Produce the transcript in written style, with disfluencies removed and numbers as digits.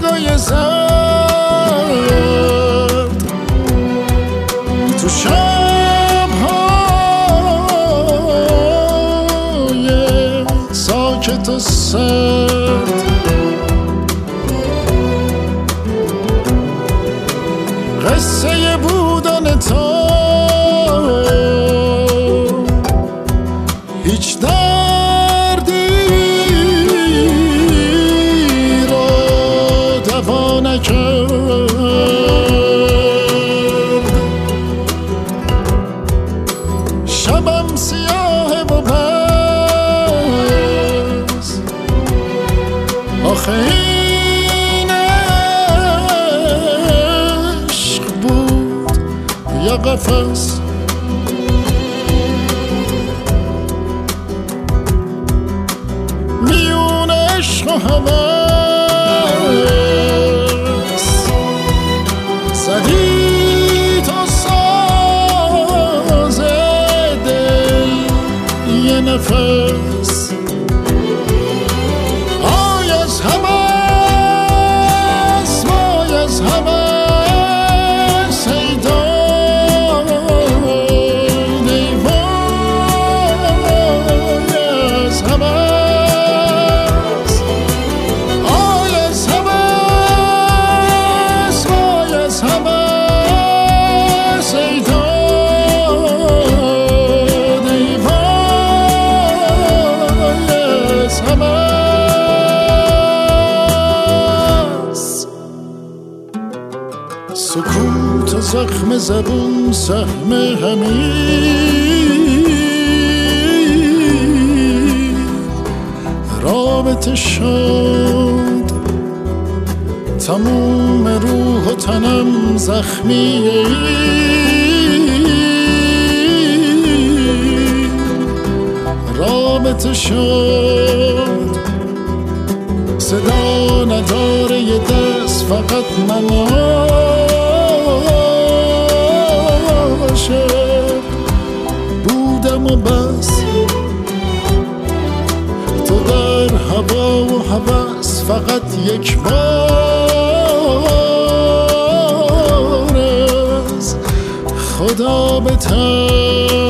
برقای زرد تو شب‌های ساکت و سرد قصه بودن تو هیچ دردی رو دوا نکرد. شبم سیاه و بس آخه این عشق بود یا قفس. میون عشق و هوس زدی تو ساز دل یه نفس. آی از هوس وای از هوس ای داد ای وای از هوس. آی از هوس وای از هوس ای داد ای وای از هوس. سکوت و زخم زبون سهم همین رابطه شد. تموم روح و تنم زخمیه رابطه شد. صدا نداره یه دست فقط عاشق بودم و بس. تو در هوا و هوس فقط یک بار از خدا بتر.